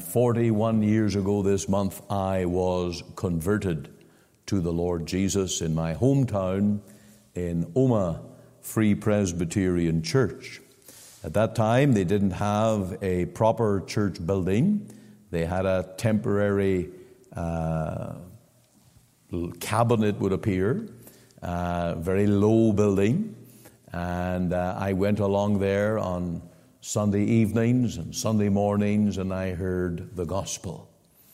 And 41 years ago this month, I was converted to the Lord Jesus in my hometown in Omagh Free Presbyterian Church. At that time, they didn't have a proper church building. They had a temporary cabin, it would appear, very low building. And I went along there on Sunday evenings and Sunday mornings, and I heard the gospel.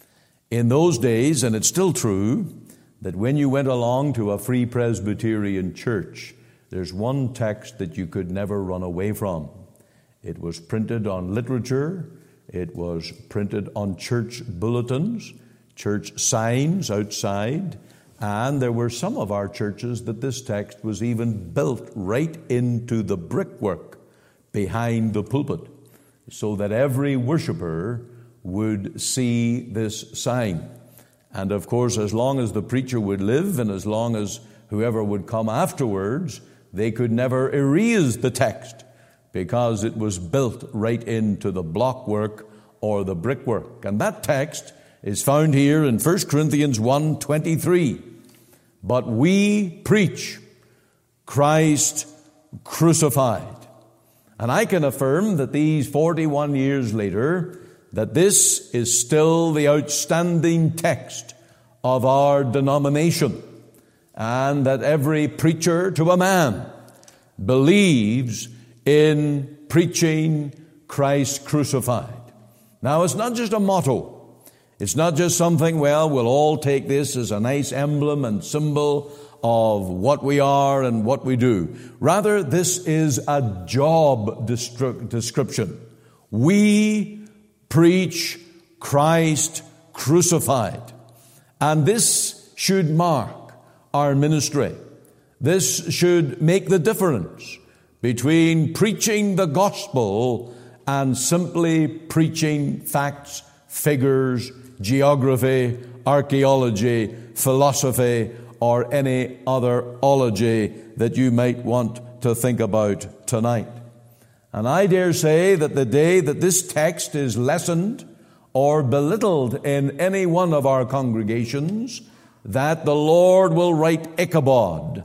In those days, and it's still true, that when you went along to a Free Presbyterian church, there's one text that you could never run away from. It was printed on literature. It was printed on church bulletins, church signs outside. And there were some of our churches that this text was even built right into the brickwork behind the pulpit, so that every worshiper would see this sign. And of course, as long as the preacher would live and as long as whoever would come afterwards, they could never erase the text because it was built right into the blockwork or the brickwork. And that text is found here in 1 Corinthians 1:23. But we preach Christ crucified. And I can affirm that these 41 years later, that this is still the outstanding text of our denomination, and that every preacher to a man believes in preaching Christ crucified. Now, it's not just a motto. It's not just something, well, we'll all take this as a nice emblem and symbol of what we are and what we do. Rather, this is a job description. We preach Christ crucified. And this should mark our ministry. This should make the difference between preaching the gospel and simply preaching facts, figures, geography, archaeology, philosophy, or any other ology that you might want to think about tonight. And I dare say that the day that this text is lessened or belittled in any one of our congregations, that the Lord will write Ichabod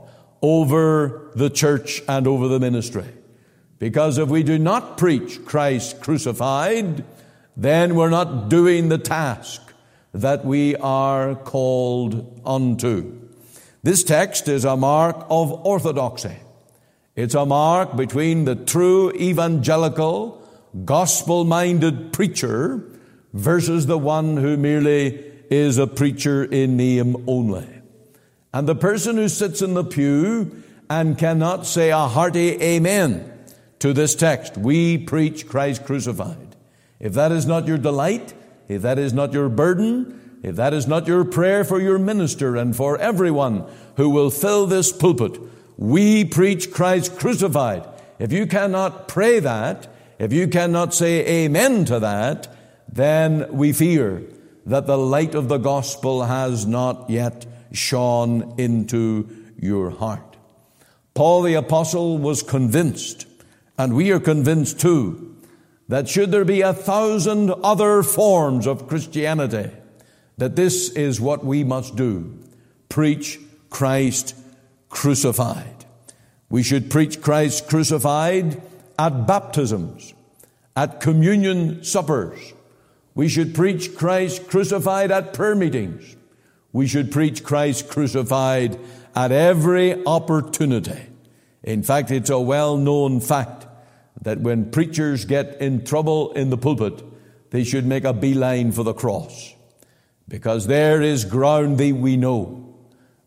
over the church and over the ministry. Because if we do not preach Christ crucified, then we're not doing the task that we are called unto. This text is a mark of orthodoxy. It's a mark between the true evangelical, gospel-minded preacher versus the one who merely is a preacher in name only. And the person who sits in the pew and cannot say a hearty amen to this text, we preach Christ crucified. If that is not your delight, if that is not your burden, if that is not your prayer for your minister and for everyone who will fill this pulpit, we preach Christ crucified. If you cannot pray that, if you cannot say amen to that, then we fear that the light of the gospel has not yet shone into your heart. Paul the apostle was convinced, and we are convinced too, that should there be 1,000 other forms of Christianity, that this is what we must do: preach Christ crucified. We should preach Christ crucified at baptisms, at communion suppers. We should preach Christ crucified at prayer meetings. We should preach Christ crucified at every opportunity. In fact, it's a well-known fact that when preachers get in trouble in the pulpit, they should make a beeline for the cross. Because there is ground that we know.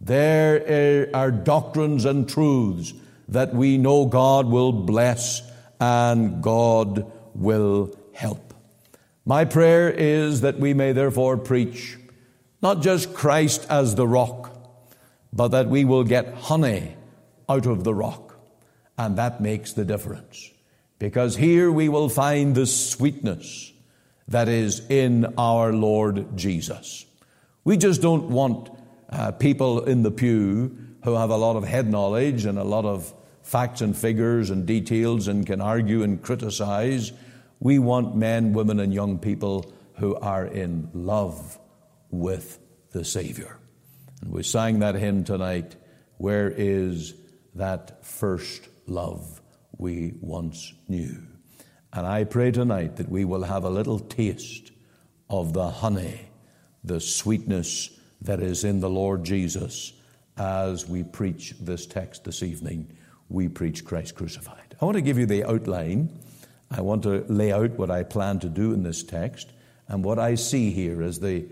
There are doctrines and truths that we know God will bless and God will help. My prayer is that we may therefore preach not just Christ as the rock, but that we will get honey out of the rock. And that makes the difference. Because here we will find the sweetness that is in our Lord Jesus. We just don't want people in the pew who have a lot of head knowledge and a lot of facts and figures and details and can argue and criticize. We want men, women, and young people who are in love with the Savior. And we sang that hymn tonight, "Where is that first love we once knew?" And I pray tonight that we will have a little taste of the honey, the sweetness that is in the Lord Jesus as we preach this text this evening. We preach Christ crucified. I want to give you the outline. I want to lay out what I plan to do in this text and what I see here as the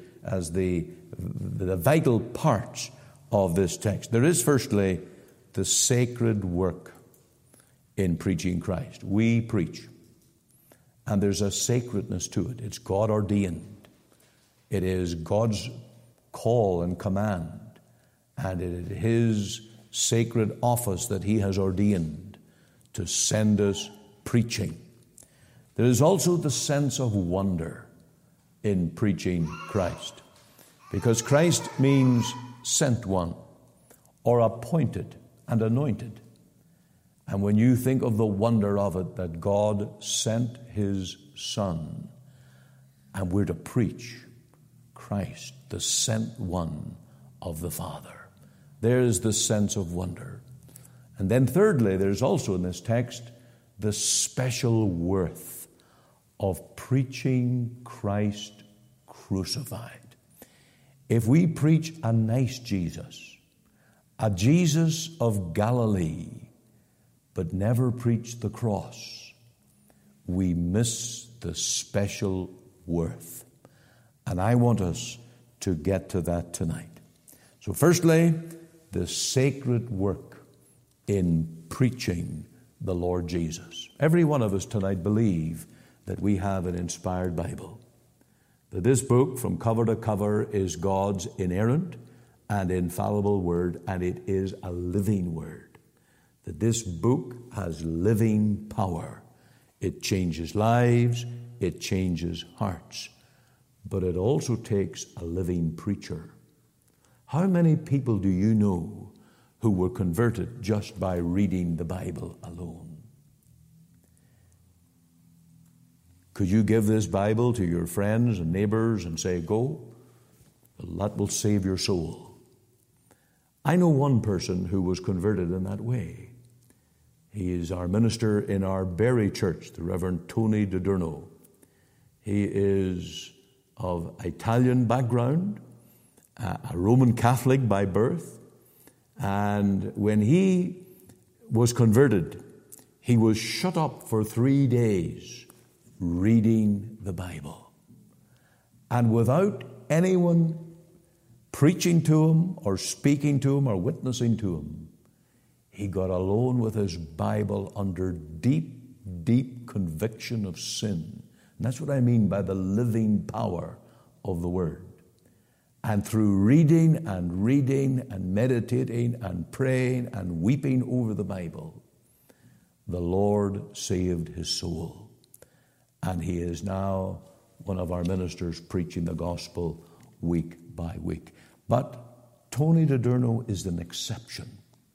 vital parts of this text. There is firstly the sacred work in preaching Christ. We preach, and there's a sacredness to it. It's God ordained. It is God's call and command, and it is His sacred office that He has ordained to send us preaching. There is also the sense of wonder in preaching Christ, because Christ means sent one, or appointed and anointed. And when you think of the wonder of it, that God sent His Son, and we're to preach Christ, the sent one of the Father, there's the sense of wonder. And then thirdly, there's also in this text the special worth of preaching Christ crucified. If we preach a nice Jesus, a Jesus of Galilee, but never preach the cross, we miss the special worth. And I want us to get to that tonight. So firstly, the sacred work in preaching the Lord Jesus. Every one of us tonight believe that we have an inspired Bible, that this book from cover to cover is God's inerrant and infallible word, and it is a living word. That this book has living power. It changes lives, it changes hearts, but it also takes a living preacher. How many people do you know who were converted just by reading the Bible alone? Could you give this Bible to your friends and neighbors and say, "Go"? Well, that will save your soul. I know one person who was converted in that way. He is our minister in our Berry Church, the Reverend Tony DiDurno. He is of Italian background, a Roman Catholic by birth, and when he was converted, he was shut up for 3 days reading the Bible. And without anyone preaching to him or speaking to him or witnessing to him, he got alone with his Bible under deep, deep conviction of sin. And that's what I mean by the living power of the Word. And through reading and meditating and praying and weeping over the Bible, the Lord saved his soul. And he is now one of our ministers preaching the gospel week by week. But Tony DiDurno is an exception.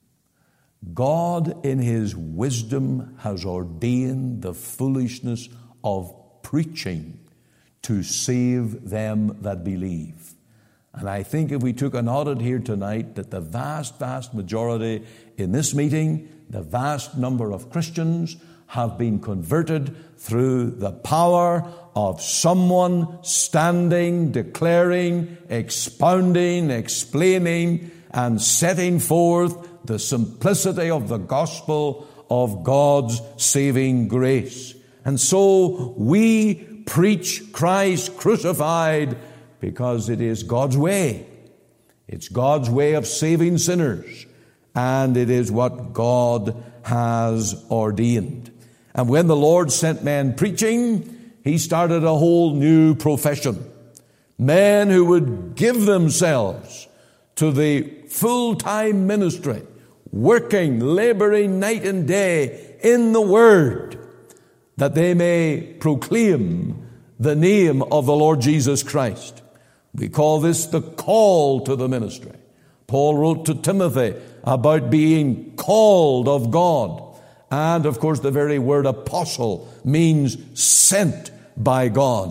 God in His wisdom has ordained the foolishness of preaching to save them that believe. And I think if we took an audit here tonight, that the vast, vast majority in this meeting, the vast number of Christians have been converted through the power of someone standing, declaring, expounding, explaining, and setting forth the simplicity of the gospel of God's saving grace. And so we preach Christ crucified because it is God's way. It's God's way of saving sinners, and it is what God has ordained. And when the Lord sent men preaching, He started a whole new profession. Men who would give themselves to the full-time ministry, working, laboring night and day in the Word, that they may proclaim the name of the Lord Jesus Christ. We call this the call to the ministry. Paul wrote to Timothy about being called of God. And, of course, the very word apostle means sent by God.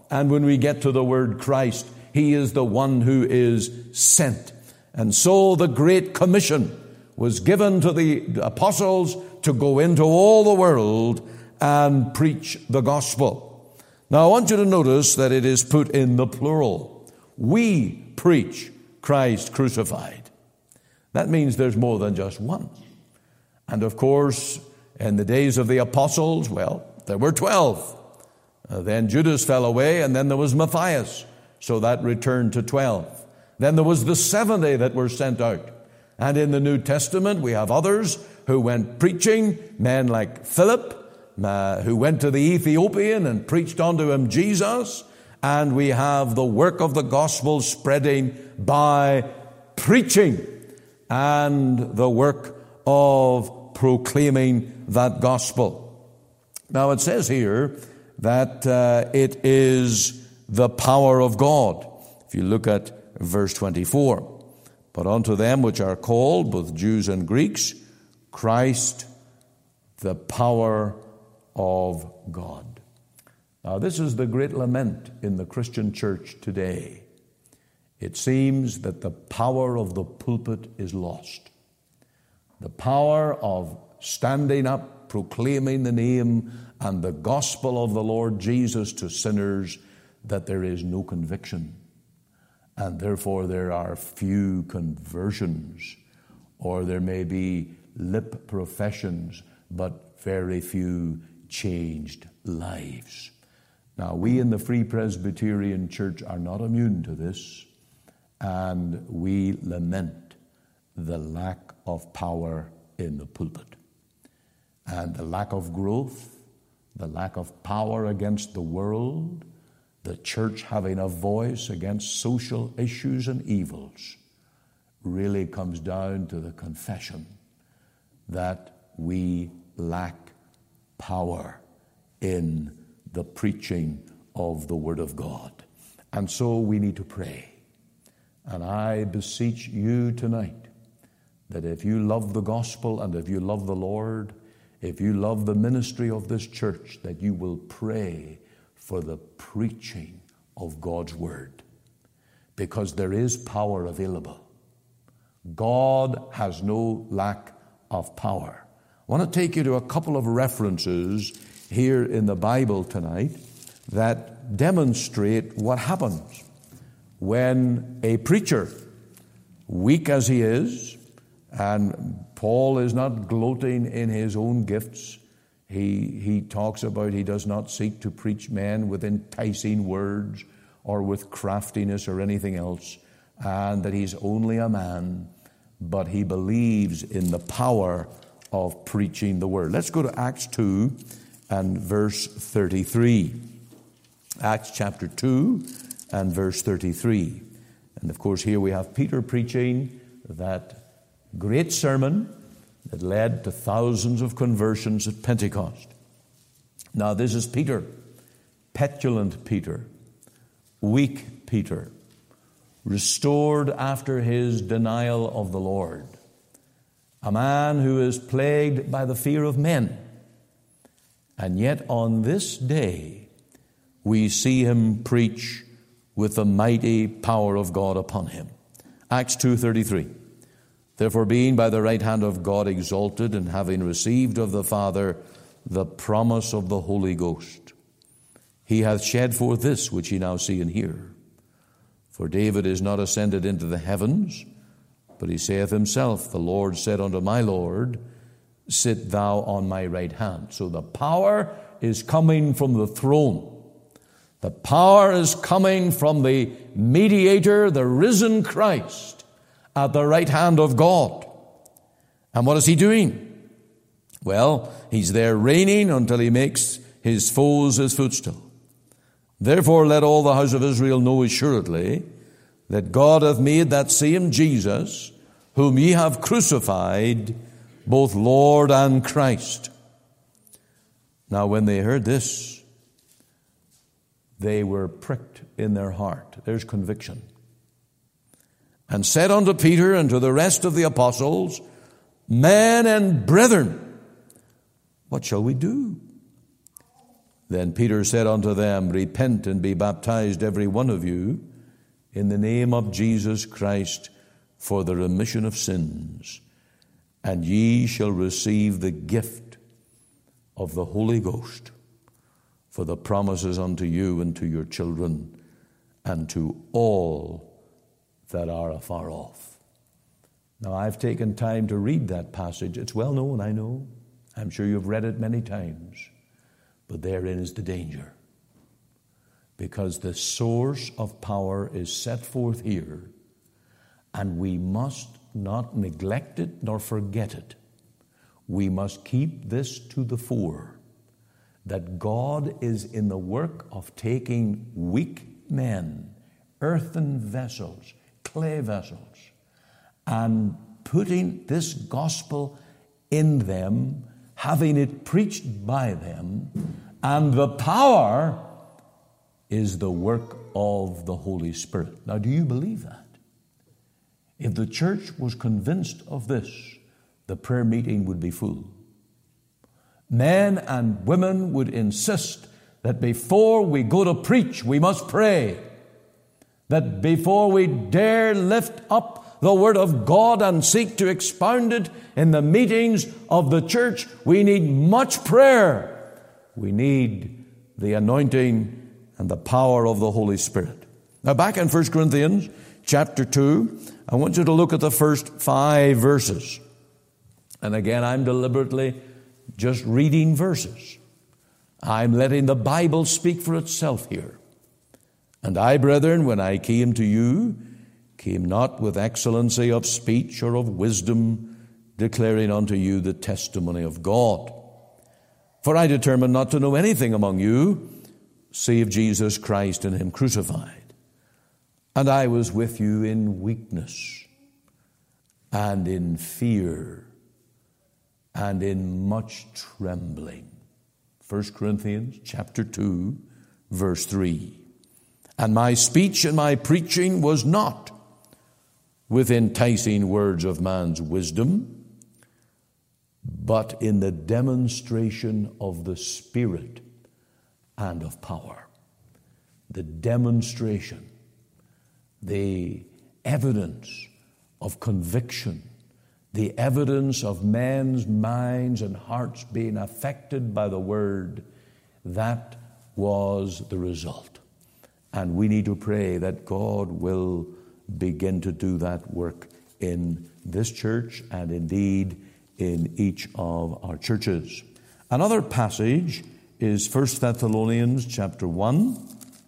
And when we get to the word Christ, He is the one who is sent. And so the Great Commission was given to the apostles to go into all the world and preach the gospel. Now I want you to notice that it is put in the plural. We preach Christ crucified. That means there's more than just one. And of course, in the days of the apostles, well, there were 12. Then Judas fell away, and then there was Matthias. So that returned to 12. Then there was the 70 that were sent out. And in the New Testament, we have others who went preaching, men like Philip, who went to the Ethiopian and preached unto him Jesus. And we have the work of the gospel spreading by preaching and the work of proclaiming that gospel. Now it says here that it is the power of God. If you look at verse 24, but unto them which are called, both Jews and Greeks, Christ, the power of God. Now this is the great lament in the Christian church today. It seems that the power of the pulpit is lost. The power of standing up, proclaiming the name and the gospel of the Lord Jesus to sinners, that there is no conviction. And therefore there are few conversions, or there may be lip professions, but very few changed lives. Now, we in the Free Presbyterian Church are not immune to this, and we lament the lack of power in the pulpit, and the lack of growth, the lack of power against the world, the church having a voice against social issues and evils, really comes down to the confession that we lack power in the preaching of the Word of God. And so we need to pray. And I beseech you tonight that if you love the gospel and if you love the Lord, if you love the ministry of this church, that you will pray for the preaching of God's Word. Because there is power available. God has no lack of power. I want to take you to a couple of references here in the Bible tonight that demonstrate what happens when a preacher, weak as he is, and Paul is not gloating in his own gifts. He talks about he does not seek to preach men with enticing words or with craftiness or anything else, and that he's only a man, but he believes in the power of preaching the word. Let's go to Acts 2 and verse 33. Acts chapter 2 and verse 33. And of course here we have Peter preaching that great sermon that led to thousands of conversions at Pentecost. Now this is Peter, petulant Peter, weak Peter, restored after his denial of the Lord, a man who is plagued by the fear of men. And yet on this day we see him preach with the mighty power of God upon him. Acts 2:33. Therefore, being by the right hand of God exalted, and having received of the Father the promise of the Holy Ghost, he hath shed forth this which ye now see and hear. For David is not ascended into the heavens, but he saith himself, the Lord said unto my Lord, sit thou on my right hand. So the power is coming from the throne. The power is coming from the mediator, the risen Christ, at the right hand of God. And what is he doing? Well, he's there reigning until he makes his foes his footstool. Therefore let all the house of Israel know assuredly that God hath made that same Jesus, whom ye have crucified, both Lord and Christ. Now when they heard this, they were pricked in their heart. There's conviction. And said unto Peter and to the rest of the apostles, men and brethren, what shall we do? Then Peter said unto them, Repent and be baptized every one of you in the name of Jesus Christ for the remission of sins, and ye shall receive the gift of the Holy Ghost, for the promises unto you and to your children and to all that are afar off. Now, I've taken time to read that passage. It's well known, I know. I'm sure you've read it many times. But therein is the danger. Because the source of power is set forth here, and we must not neglect it nor forget it. We must keep this to the fore, that God is in the work of taking weak men, earthen vessels, clay vessels, and putting this gospel in them, having it preached by them, and the power is the work of the Holy Spirit. Now, do you believe that? If the church was convinced of this, the prayer meeting would be full. Men and women would insist that before we go to preach, we must pray. That before we dare lift up the Word of God and seek to expound it in the meetings of the church, we need much prayer. We need the anointing and the power of the Holy Spirit. Now, back in 1 Corinthians chapter 2, I want you to look at the first 5 verses. And again, I'm deliberately just reading verses. I'm letting the Bible speak for itself here. And I, brethren, when I came to you, came not with excellency of speech or of wisdom, declaring unto you the testimony of God. For I determined not to know anything among you, save Jesus Christ and Him crucified. And I was with you in weakness, and in fear, and in much trembling. 1 Corinthians chapter 2, verse 3. And my speech and my preaching was not with enticing words of man's wisdom, but in the demonstration of the Spirit and of power. The demonstration, the evidence of conviction, the evidence of men's minds and hearts being affected by the Word, that was the result. And we need to pray that God will begin to do that work in this church and indeed in each of our churches. Another passage is 1 Thessalonians chapter 1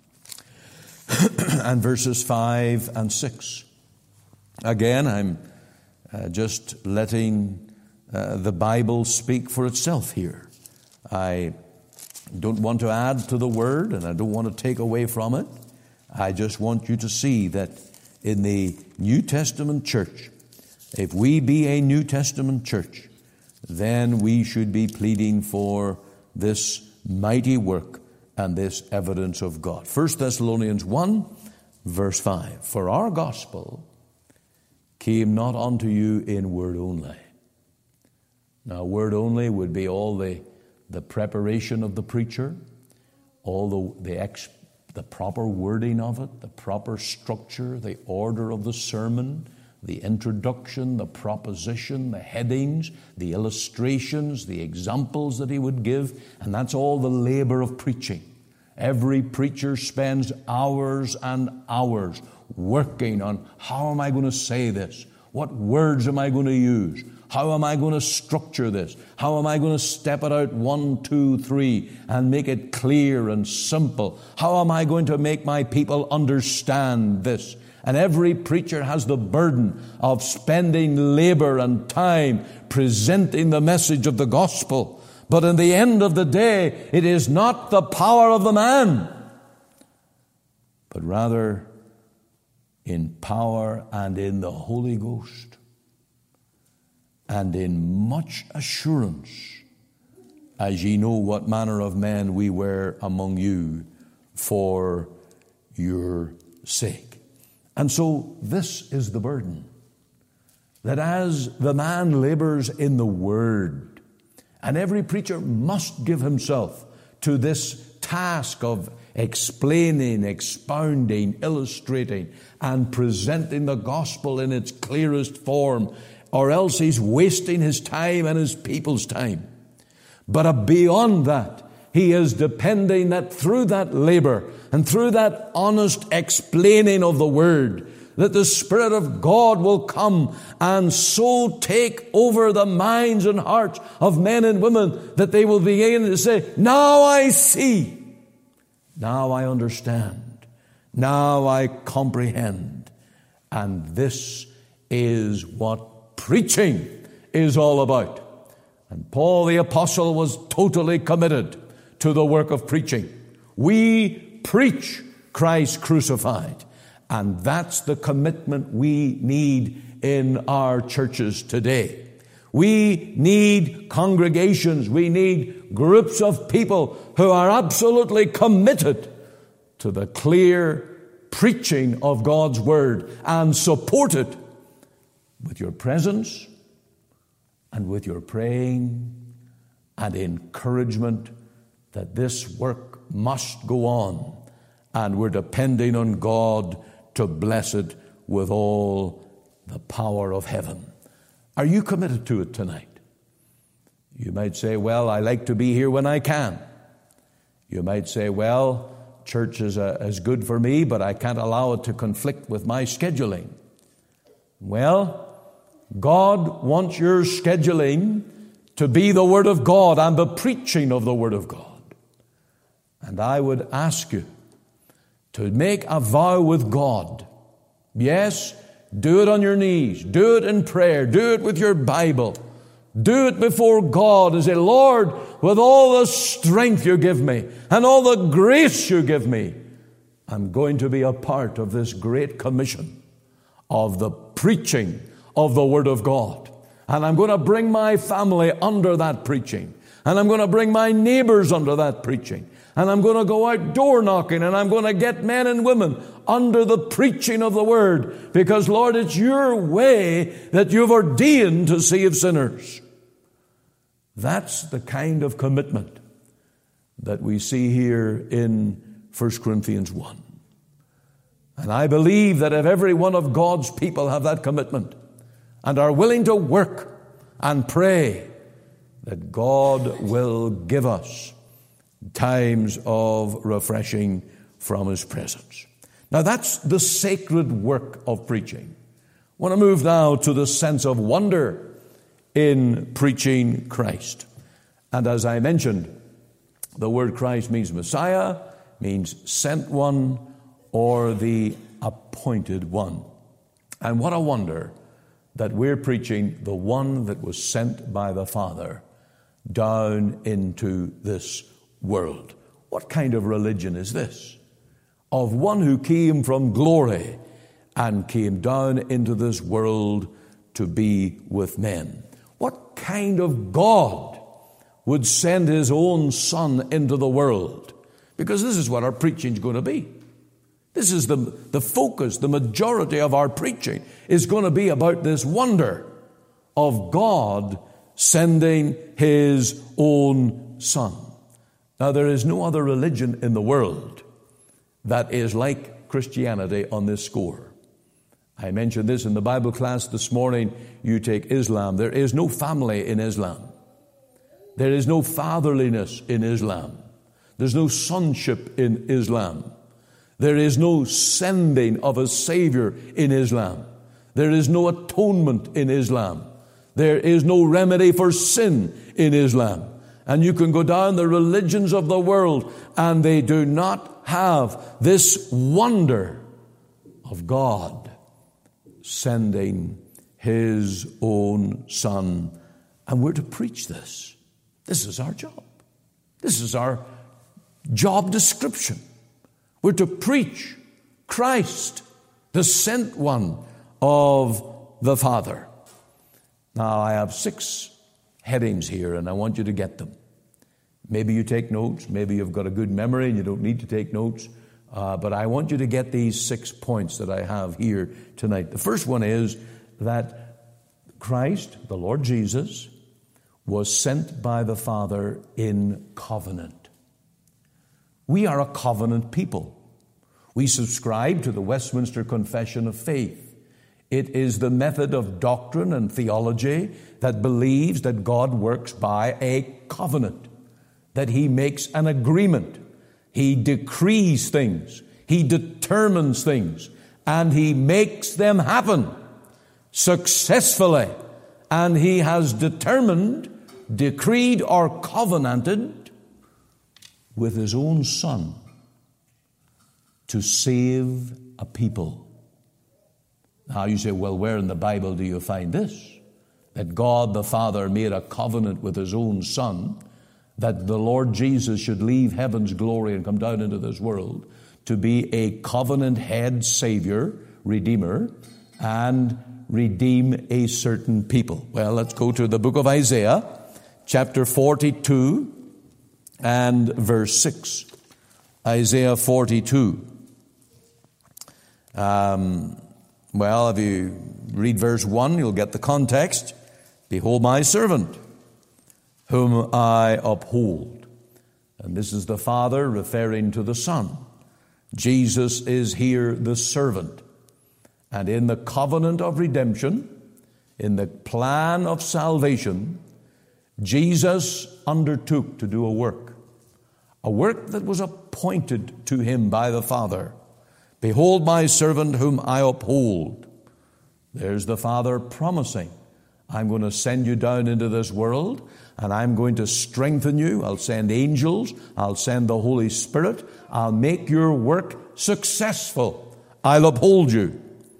and verses 5 and 6. Again, I'm just letting the Bible speak for itself here. I don't want to add to the Word, and I don't want to take away from it. I just want you to see that in the New Testament church, if we be a New Testament church, then we should be pleading for this mighty work and this evidence of God. 1 Thessalonians 1, verse 5. For our gospel came not unto you in word only. Now, word only would be all the preparation of the preacher, all the proper wording of it, the proper structure, the order of the sermon, the introduction, the proposition, the headings, the illustrations, the examples that he would give, and that's all the labor of preaching. Every preacher spends hours and hours working on how am I going to say this? What words am I going to use? How am I going to structure this? How am I going to step it out 1, 2, 3 and make it clear and simple? How am I going to make my people understand this? And every preacher has the burden of spending labor and time presenting the message of the gospel. But in the end of the day, it is not the power of the man, but rather in power and in the Holy Ghost, and in much assurance, as ye know what manner of men we were among you for your sake. And so this is the burden, that as the man labors in the Word, and every preacher must give himself to this task of explaining, expounding, illustrating, and presenting the gospel in its clearest form, or else he's wasting his time and his people's time. But beyond that, he is depending that through that labor and through that honest explaining of the word, that the Spirit of God will come and so take over the minds and hearts of men and women that they will begin to say, now I see, now I understand, now I comprehend. And this is what preaching is all about. And Paul the Apostle was totally committed to the work of preaching. We preach Christ crucified. And that's the commitment we need in our churches today. We need congregations. We need groups of people who are absolutely committed to the clear preaching of God's Word and support it with your presence and with your praying and encouragement that this work must go on, and we're depending on God to bless it with all the power of heaven. Are you committed to it tonight? You might say, well, I like to be here when I can. You might say, well, church is good for me, but I can't allow it to conflict with my scheduling. Well, God wants your scheduling to be the Word of God and the preaching of the Word of God. And I would ask you to make a vow with God. Yes, do it on your knees. Do it in prayer. Do it with your Bible. Do it before God and say, Lord, with all the strength you give me and all the grace you give me, I'm going to be a part of this great commission of the preaching of the Word of God. And I'm going to bring my family under that preaching. And I'm going to bring my neighbors under that preaching. And I'm going to go out door knocking, and I'm going to get men and women under the preaching of the Word. Because, Lord, it's your way that you've ordained to save sinners. That's the kind of commitment that we see here in 1 Corinthians 1. And I believe that if every one of God's people have that commitment and are willing to work and pray, that God will give us times of refreshing from His presence. Now that's the sacred work of preaching. I want to move now to the sense of wonder in preaching Christ. And as I mentioned, the word Christ means Messiah, means sent one, or the appointed one. And what a wonder that we're preaching the one that was sent by the Father down into this world. What kind of religion is this? Of one who came from glory and came down into this world to be with men. What kind of God would send His own Son into the world? Because this is what our preaching is going to be. This is the focus, the majority of our preaching is going to be about this wonder of God sending His own Son. Now, there is no other religion in the world that is like Christianity on this score. I mentioned this in the Bible class this morning. You take Islam. There is no family in Islam. There is no fatherliness in Islam. There's no sonship in Islam. There is no sending of a Savior in Islam. There is no atonement in Islam. There is no remedy for sin in Islam. And you can go down the religions of the world, and they do not have this wonder of God sending His own Son. And we're to preach this. This is our job. This is our job description. We're to preach Christ, the sent one of the Father. Now, I have 6 headings here, and I want you to get them. Maybe you take notes. Maybe you've got a good memory and you don't need to take notes. But I want you to get these 6 points that I have here tonight. The first one is that Christ, the Lord Jesus, was sent by the Father in covenant. We are a covenant people. We subscribe to the Westminster Confession of Faith. It is the method of doctrine and theology that believes that God works by a covenant, that He makes an agreement. He decrees things. He determines things. And He makes them happen successfully. And He has determined, decreed, or covenanted with His own Son to save a people. Now you say, well, where in the Bible do you find this? That God the Father made a covenant with His own Son, that the Lord Jesus should leave heaven's glory and come down into this world to be a covenant head Savior, Redeemer, and redeem a certain people. Well, let's go to the book of Isaiah, chapter 42 and verse 6. Isaiah 42. Well, if you read verse 1, you'll get the context. Behold my servant, whom I uphold. And this is the Father referring to the Son. Jesus is here the servant. And in the covenant of redemption, in the plan of salvation, Jesus undertook to do a work that was appointed to Him by the Father. Behold my servant whom I uphold. There's the Father promising, I'm going to send you down into this world, and I'm going to strengthen you. I'll send angels. I'll send the Holy Spirit. I'll make your work successful. I'll uphold you.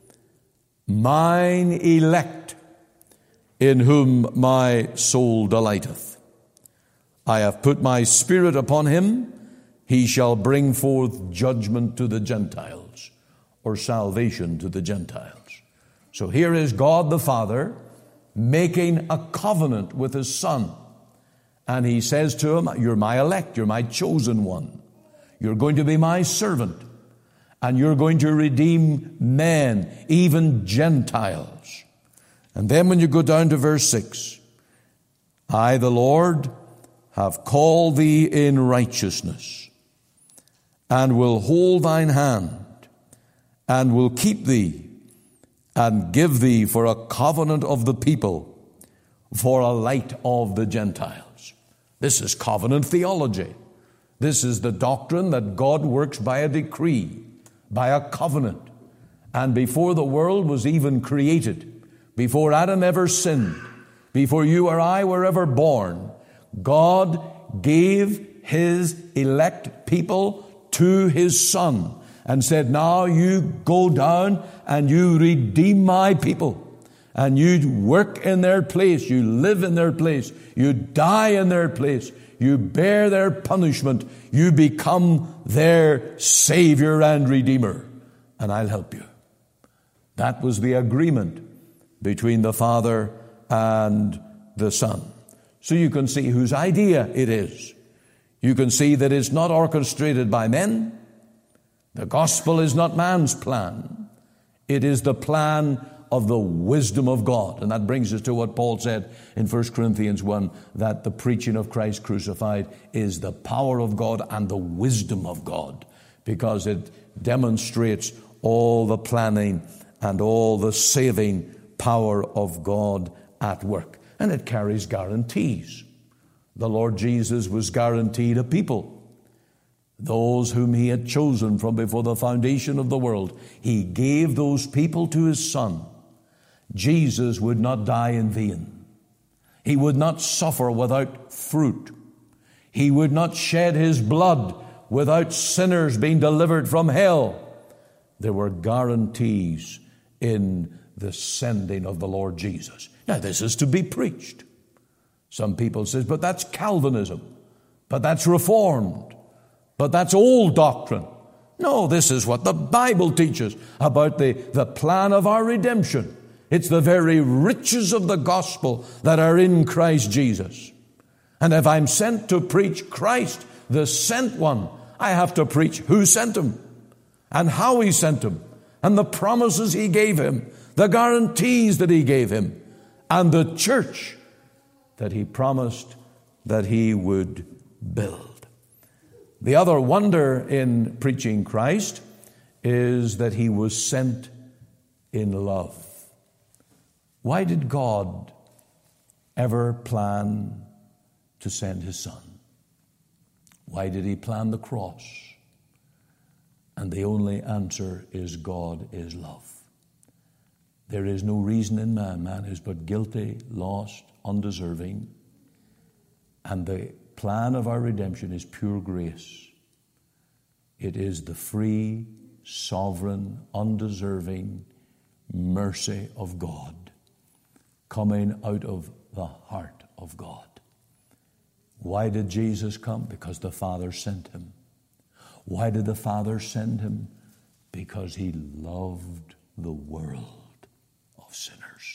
Mine elect, in whom my soul delighteth. I have put my Spirit upon him. He shall bring forth judgment to the Gentiles, or salvation to the Gentiles. So here is God the Father making a covenant with His Son. And He says to him, you're my elect, you're my chosen one. You're going to be my servant. And you're going to redeem men, even Gentiles. And then when you go down to verse 6, I, the Lord, have called thee in righteousness, and will hold thine hand, and will keep thee, and give thee for a covenant of the people, for a light of the Gentiles. This is covenant theology. This is the doctrine that God works by a decree, by a covenant. And before the world was even created, before Adam ever sinned, before you or I were ever born, God gave His elect people to His Son and said, now you go down and you redeem my people, and you work in their place, you live in their place, you die in their place, you bear their punishment, you become their Savior and Redeemer, and I'll help you. That was the agreement between the Father and the Son. So you can see whose idea it is. You can see that it's not orchestrated by men. The gospel is not man's plan. It is the plan of the wisdom of God. And that brings us to what Paul said in 1 Corinthians 1, that the preaching of Christ crucified is the power of God and the wisdom of God, because it demonstrates all the planning and all the saving power of God at work. And it carries guarantees. The Lord Jesus was guaranteed a people. Those whom He had chosen from before the foundation of the world, He gave those people to His Son. Jesus would not die in vain. He would not suffer without fruit. He would not shed His blood without sinners being delivered from hell. There were guarantees in the sending of the Lord Jesus. Now, this is to be preached. Some people say, but that's Calvinism, but that's Reformed, but that's old doctrine. No, this is what the Bible teaches about the plan of our redemption. It's the very riches of the gospel that are in Christ Jesus. And if I'm sent to preach Christ, the sent one, I have to preach who sent Him and how He sent Him and the promises He gave Him, the guarantees that He gave Him, and the church that He promised that He would build. The other wonder in preaching Christ is that he was sent in love. Why did God ever plan to send his Son? Why did he plan the cross? And the only answer is God is love. There is no reason in man. Man is but guilty, lost, undeserving. And the plan of our redemption is pure grace. It is the free, sovereign, undeserving mercy of God coming out of the heart of God. Why did Jesus come? Because the Father sent him. Why did the Father send him? Because he loved the world of sinners.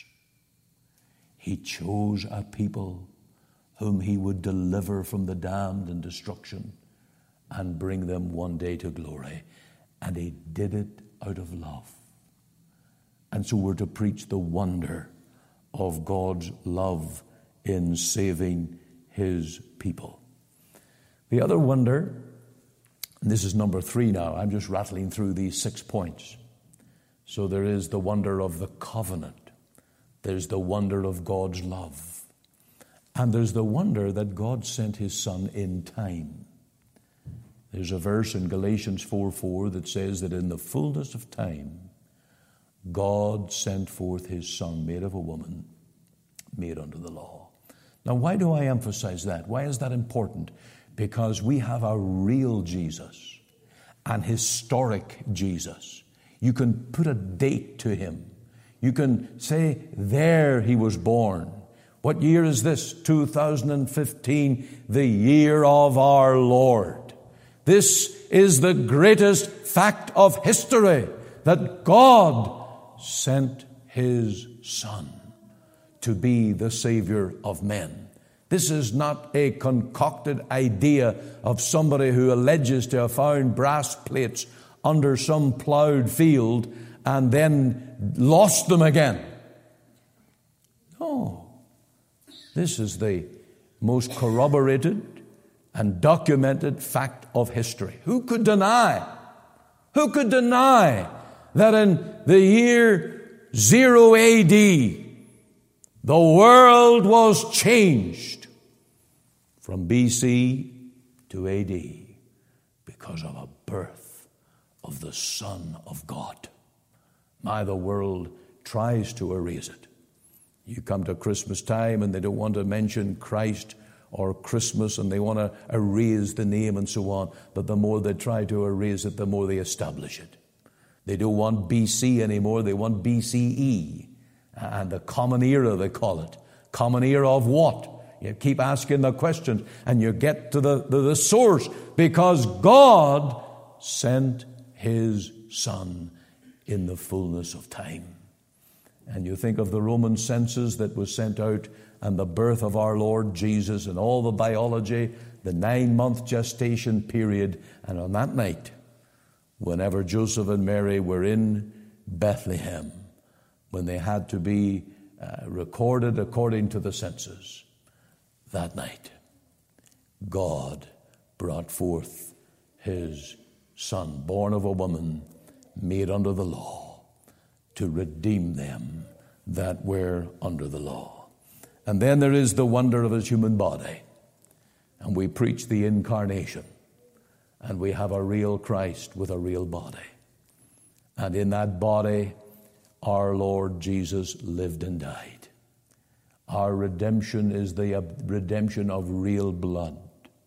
He chose a people whom he would deliver from the damned and destruction and bring them one day to glory. And he did it out of love. And so we're to preach the wonder of God's love in saving his people. The other wonder, and this is number 3 now, I'm just rattling through these 6 points. So there is the wonder of the covenant. There's the wonder of God's love. And there's the wonder that God sent his Son in time. There's a verse in Galatians 4:4 that says that in the fullness of time, God sent forth his Son, made of a woman, made under the law. Now, why do I emphasize that? Why is that important? Because we have a real Jesus, an historic Jesus. You can put a date to him. You can say, there he was born. What year is this? 2015, the year of our Lord. This is the greatest fact of history, that God sent his Son to be the Savior of men. This is not a concocted idea of somebody who alleges to have found brass plates under some plowed field and then lost them again. No. This is the most corroborated and documented fact of history. Who could deny that in the year 0 AD, the world was changed from BC to AD because of a birth of the Son of God? My, the world tries to erase it. You come to Christmas time and they don't want to mention Christ or Christmas, and they want to erase the name and so on. But the more they try to erase it, the more they establish it. They don't want BC anymore. They want BCE. And the common era, they call it. Common era of what? You keep asking the question and you get to the source. Because God sent his Son in the fullness of time. And you think of the Roman census that was sent out and the birth of our Lord Jesus and all the biology, the 9-month gestation period. And on that night, whenever Joseph and Mary were in Bethlehem, when they had to be recorded according to the census, that night, God brought forth his Son, born of a woman, made under the law, to redeem them that were under the law. And then there is the wonder of his human body. And we preach the incarnation. And we have a real Christ with a real body. And in that body, our Lord Jesus lived and died. Our redemption is the redemption of real blood,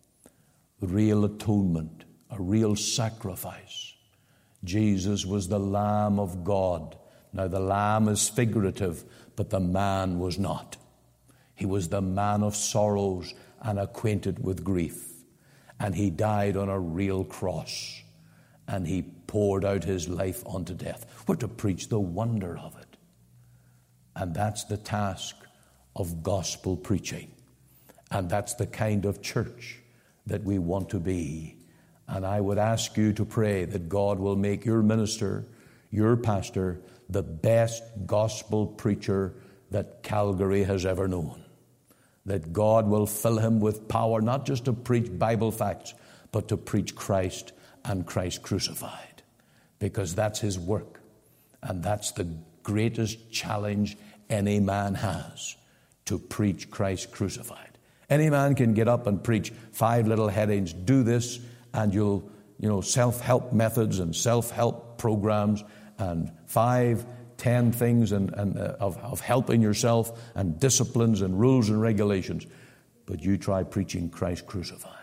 real atonement, a real sacrifice. Jesus was the Lamb of God. Now the Lamb is figurative, but the man was not. He was the man of sorrows and acquainted with grief. And he died on a real cross. And he poured out his life unto death. We're to preach the wonder of it. And that's the task of gospel preaching. And that's the kind of church that we want to be. And I would ask you to pray that God will make your minister, your pastor, the best gospel preacher that Calgary has ever known. That God will fill him with power, not just to preach Bible facts, but to preach Christ and Christ crucified, because that's his work. And that's the greatest challenge any man has, to preach Christ crucified. Any man can get up and preach 5 little headings, do this, and you'll, self-help methods and self-help programs and 5, 10 things of helping yourself and disciplines and rules and regulations. But you try preaching Christ crucified.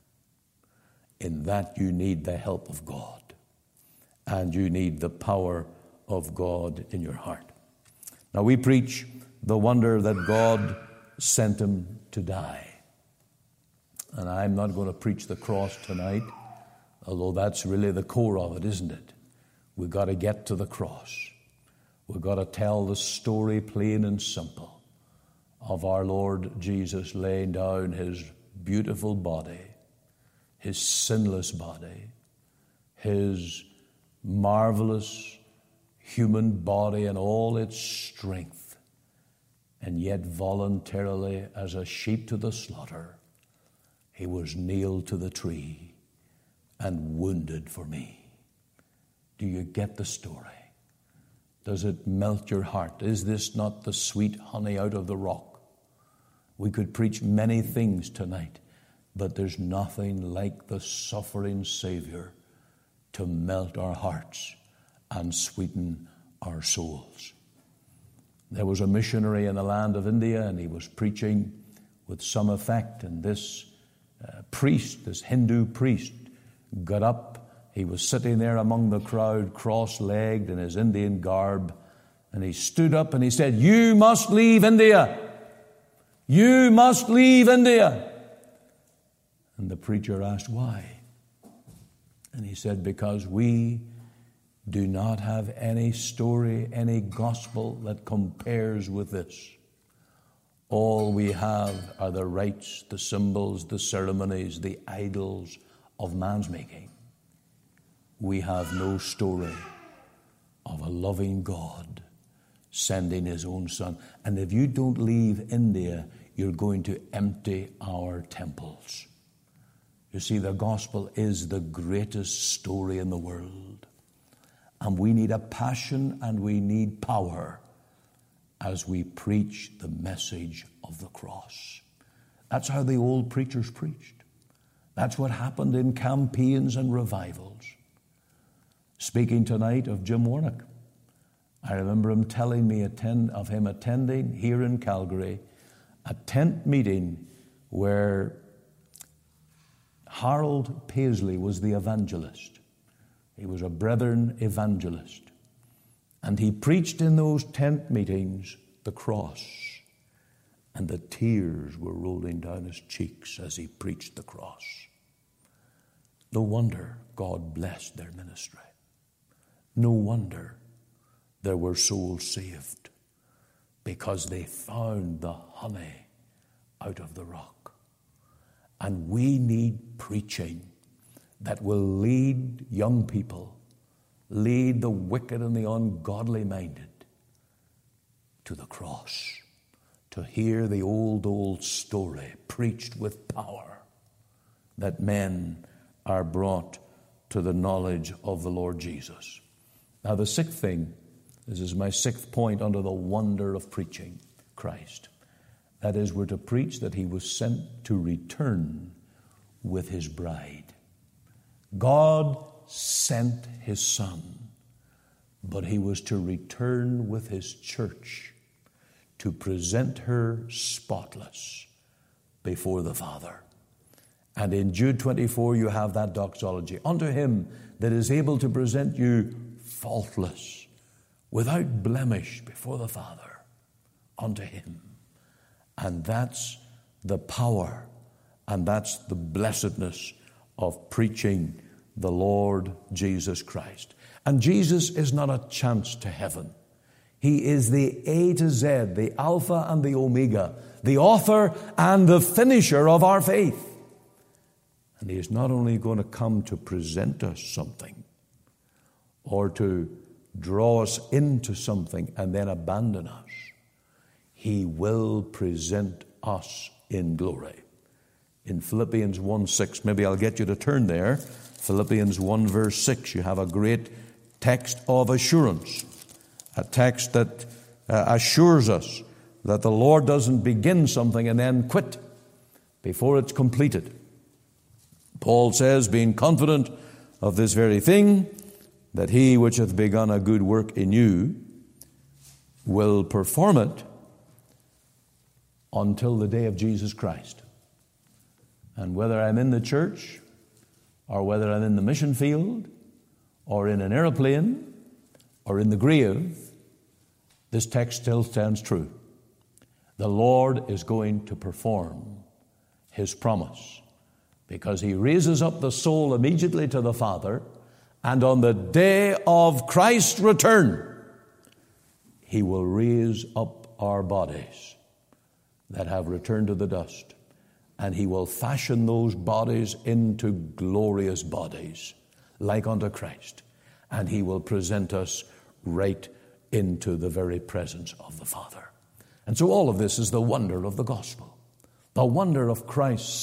In that you need the help of God, and you need the power of God in your heart. Now we preach the wonder that God sent him to die. And I'm not going to preach the cross tonight, although that's really the core of it, isn't it? We've got to get to the cross. We've got to tell the story plain and simple of our Lord Jesus laying down his beautiful body, his sinless body, his marvelous human body and all its strength, and yet voluntarily, as a sheep to the slaughter, he was nailed to the tree and wounded for me. Do you get the story? Does it melt your heart? Is this not the sweet honey out of the rock? We could preach many things tonight, but there's nothing like the suffering Savior to melt our hearts and sweeten our souls. There was a missionary in the land of India, and he was preaching with some effect, and this priest, this Hindu priest, got up. He was sitting there among the crowd, cross-legged in his Indian garb, and he stood up and he said, "You must leave India. You must leave India." And the preacher asked, "Why?" And he said, "Because we do not have any story, any gospel that compares with this. All we have are the rites, the symbols, the ceremonies, the idols of man's making. We have no story of a loving God sending his own Son. And if you don't leave India, you're going to empty our temples." You see, the gospel is the greatest story in the world. And we need a passion and we need power as we preach the message of the cross. That's how the old preachers preached. That's what happened in campaigns and revivals. Speaking tonight of Jim Warnock, I remember him telling me of him attending here in Calgary a tent meeting where Harold Paisley was the evangelist. He was a brethren evangelist. And he preached in those tent meetings the cross. And the tears were rolling down his cheeks as he preached the cross. No wonder God blessed their ministry. No wonder there were souls saved, because they found the honey out of the rock. And we need preaching that will lead young people, lead the wicked and the ungodly minded to the cross, to hear the old story preached with power, that men are brought to the knowledge of the Lord Jesus. Now the 6th thing, this is my 6th point under the wonder of preaching Christ. That is, we're to preach that he was sent to return with his bride. God sent his Son, but he was to return with his church to present her spotless before the Father. And in Jude 24 you have that doxology. Unto him that is able to present you faultless, without blemish before the Father, unto him. And that's the power and that's the blessedness of preaching the Lord Jesus Christ. And Jesus is not a chance to heaven. He is the A to Z, the Alpha and the Omega, the author and the finisher of our faith. And he is not only going to come to present us something or to draw us into something and then abandon us. He will present us in glory. in Philippians 1:6. Maybe I'll get you to turn there. Philippians 1 verse 6. You have a great text of assurance. A text that assures us that the Lord doesn't begin something and then quit before it's completed. Paul says, being confident of this very thing, that he which hath begun a good work in you will perform it until the day of Jesus Christ. And whether I'm in the church, or whether I'm in the mission field, or in an airplane, or in the grave, this text still stands true. The Lord is going to perform his promise, because he raises up the soul immediately to the Father, and on the day of Christ's return, he will raise up our bodies that have returned to the dust, and he will fashion those bodies into glorious bodies, like unto Christ, and he will present us right into the very presence of the Father. And so all of this is the wonder of the gospel, the wonder of Christ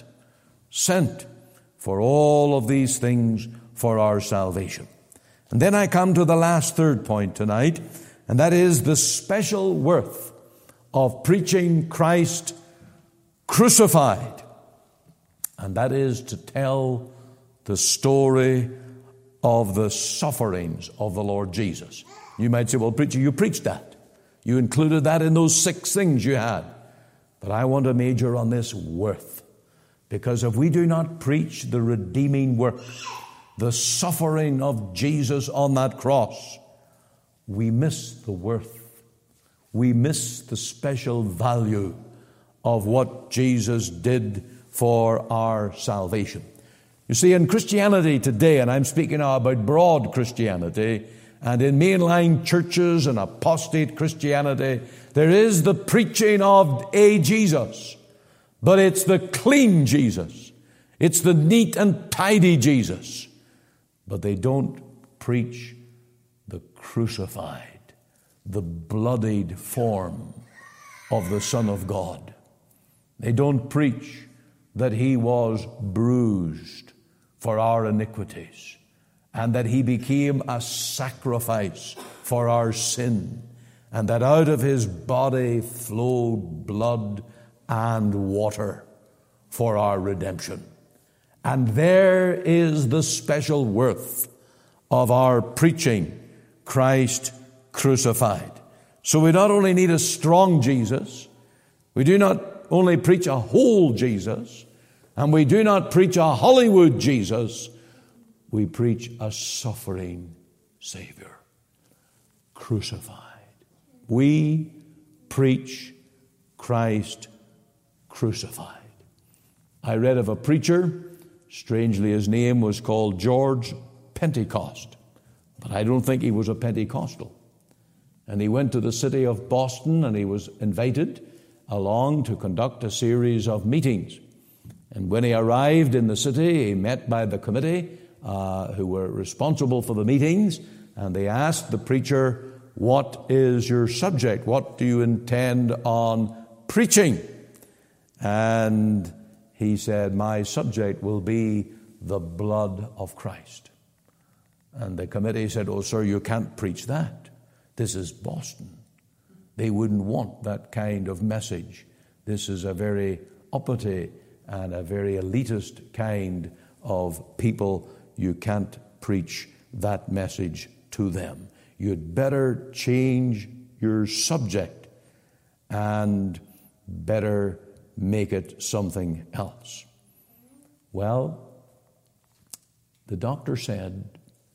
sent for all of these things for our salvation. And then I come to the last third point tonight, and that is the special worth of preaching Christ crucified. And that is to tell the story of the sufferings of the Lord Jesus. You might say, well, preacher, you preached that. You included that in those 6 things you had. But I want to major on this worth. Because if we do not preach the redeeming work, the suffering of Jesus on that cross, we miss the worth. We miss the special value of what Jesus did for our salvation. You see, in Christianity today, and I'm speaking now about broad Christianity, and in mainline churches and apostate Christianity, there is the preaching of a Jesus. But it's the clean Jesus. It's the neat and tidy Jesus. But they don't preach the crucified, the bloodied form of the Son of God. They don't preach that he was bruised for our iniquities, and that he became a sacrifice for our sin, and that out of his body flowed blood and water for our redemption. And there is the special worth of our preaching Christ crucified. So we not only need a strong Jesus, we do not only preach a whole Jesus, and we do not preach a Hollywood Jesus, we preach a suffering Savior, crucified. We preach Christ crucified. I read of a preacher, strangely his name was called George Pentecost, but I don't think he was a Pentecostal. And he went to the city of Boston, and he was invited along to conduct a series of meetings. And when he arrived in the city, he met by the committee who were responsible for the meetings, and they asked the preacher, what is your subject? What do you intend on preaching? And he said, my subject will be the blood of Christ. And the committee said, oh, sir, you can't preach that. This is Boston. They wouldn't want that kind of message. This is a very uppity and a very elitist kind of people. You can't preach that message to them. You'd better change your subject and better make it something else. Well, the doctor said,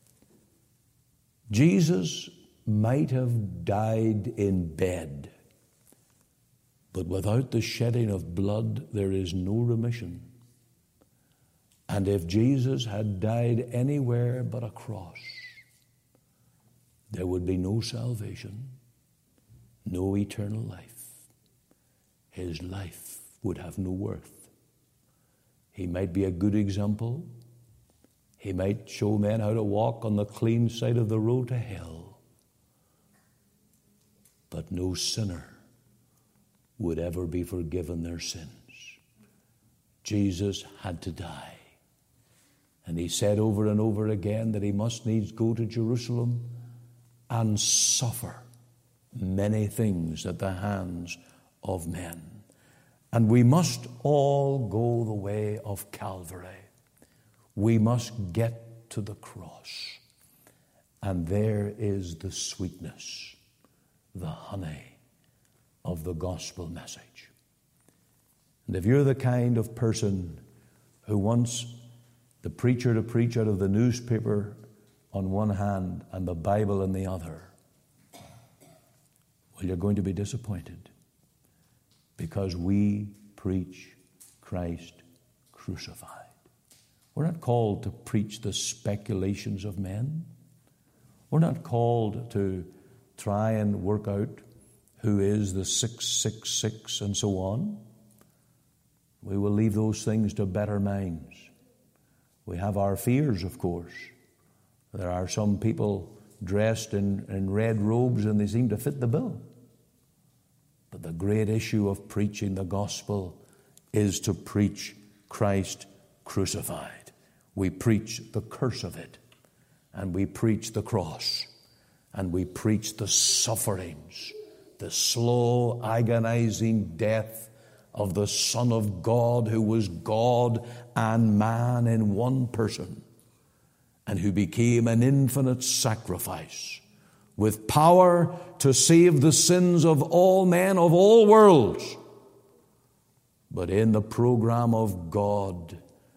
Jesus might have died in bed, but without the shedding of blood, there is no remission. And if Jesus had died anywhere but a cross, there would be no salvation, no eternal life. His life would have no worth. He might be a good example. He might show men how to walk on the clean side of the road to hell. But no sinner would ever be forgiven their sins. Jesus had to die. And he said over and over again that he must needs go to Jerusalem and suffer many things at the hands of men. And we must all go the way of Calvary. We must get to the cross. And there is the sweetness, the honey of the gospel message. And if you're the kind of person who wants the preacher to preach out of the newspaper on one hand and the Bible in the other, well, you're going to be disappointed, because we preach Christ crucified. We're not called to preach the speculations of men. We're not called to try and work out who is the 666 and so on. We will leave those things to better minds. We have our fears, of course. There are some people dressed in red robes and they seem to fit the bill. But the great issue of preaching the gospel is to preach Christ crucified. We preach the curse of it, and we preach the cross, and we preach the sufferings, the slow, agonizing death of the Son of God, who was God and man in one person, and who became an infinite sacrifice with power to save the sins of all men of all worlds. But in the program of God,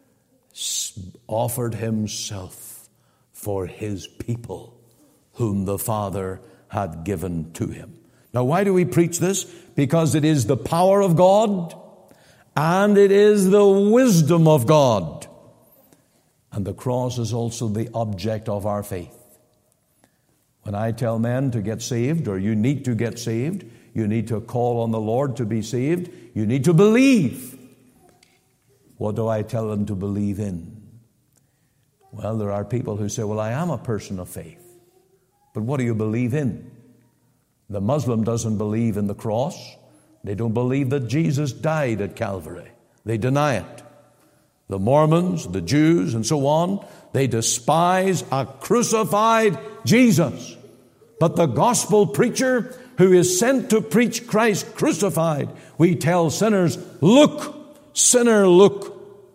offered himself for his people, whom the Father had given to him. Now, why do we preach this? Because it is the power of God, and it is the wisdom of God. And the cross is also the object of our faith. When I tell men to get saved, or you need to get saved, you need to call on the Lord to be saved, you need to believe. What do I tell them to believe in? Well, there are people who say, well, I am a person of faith. But what do you believe in? The Muslim doesn't believe in the cross. They don't believe that Jesus died at Calvary. They deny it. The Mormons, the Jews, and so on, they despise a crucified Jesus. But the gospel preacher who is sent to preach Christ crucified, we tell sinners, look, sinner, look.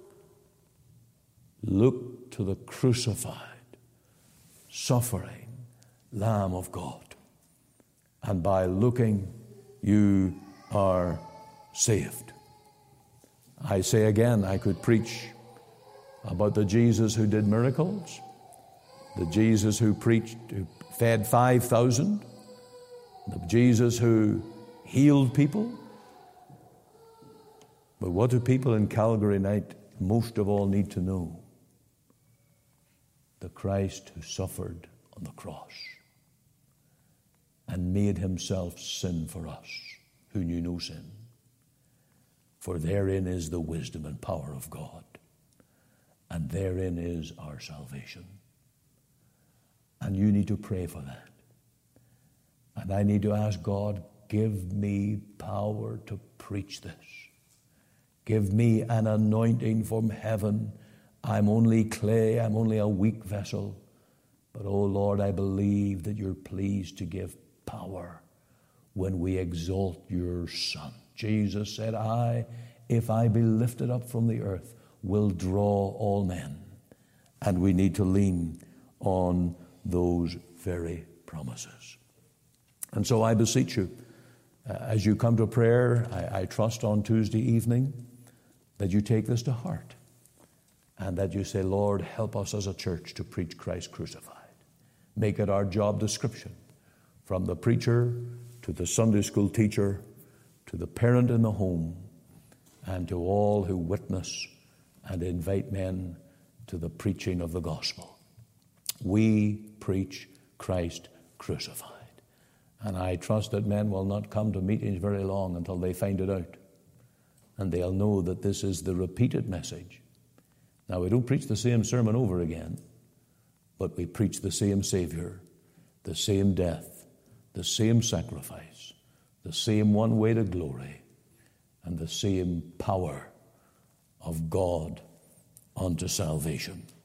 Look to the crucified, suffering Lamb of God. And by looking, you are saved. I say again, I could preach about the Jesus who did miracles, the Jesus who preached, who fed 5,000, the Jesus who healed people. But what do people in Calgary night most of all need to know? The Christ who suffered on the cross and made himself sin for us, who knew no sin. For therein is the wisdom and power of God, and therein is our salvation. And you need to pray for that. And I need to ask God, give me power to preach this. Give me an anointing from heaven. I'm only clay, I'm only a weak vessel. But, oh Lord, I believe that you're pleased to give power when we exalt your Son. Jesus said, if I be lifted up from the earth, will draw all men. And we need to lean on those very promises. And so I beseech you, as you come to prayer, I trust on Tuesday evening, that you take this to heart. And that you say, Lord, help us as a church to preach Christ crucified. Make it our job description, from the preacher to the Sunday school teacher to the parent in the home, and to all who witness and invite men to the preaching of the gospel. We preach Christ crucified. And I trust that men will not come to meetings very long until they find it out. And they'll know that this is the repeated message. Now, we don't preach the same sermon over again, but we preach the same Savior, the same death, the same sacrifice, the same one way to glory, and the same power of God unto salvation.